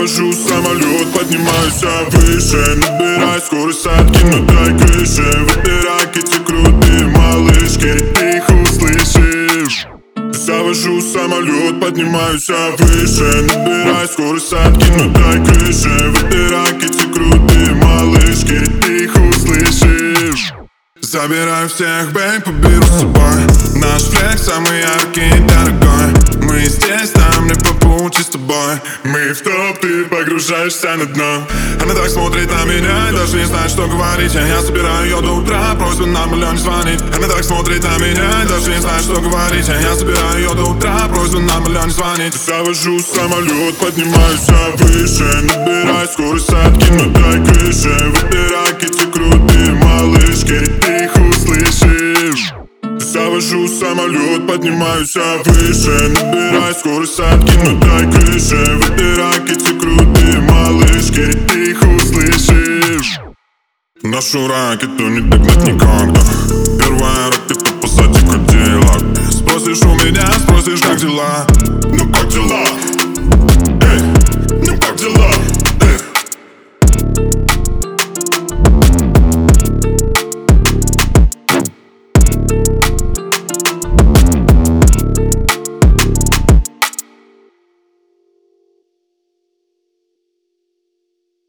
Завожу самолет, поднимаюсь выше, набирай скорость, откину дай крыши. Выбирай эти крутые малышки, ты их услышишь. Завожу самолет, поднимаюсь выше, набирай скорость, откину дай крыши. Выбирай эти крутые малышки, ты их услышишь. Забираю всех, бейб, поберу с собой. Наш флекс самый яркий и дорогой. Мы здесь, нам не по пути с тобой. Мы в топ, ты погружаешься на дно. Она так смотрит на меня и даже не знает, что говорить. Я собираю ее до утра, просьба на миллион звонить. Она так смотрит на меня и даже не знает, что говорить. Я собираю ее до утра, просьба на миллион звонить. Завожу самолет, поднимаюсь выше, набирай скорость, откину дай крыши. Выбирай эти крутые малышки, ты их услышишь. Завожу самолет, поднимаюсь выше, набирай скорость, откину дай крыши. Выбирай эти крутые малышки, ты их услышишь. Нашу ракету не догнать никогда. Первая ракета позади Кадиллак. Спросишь у меня, спросишь, как дела.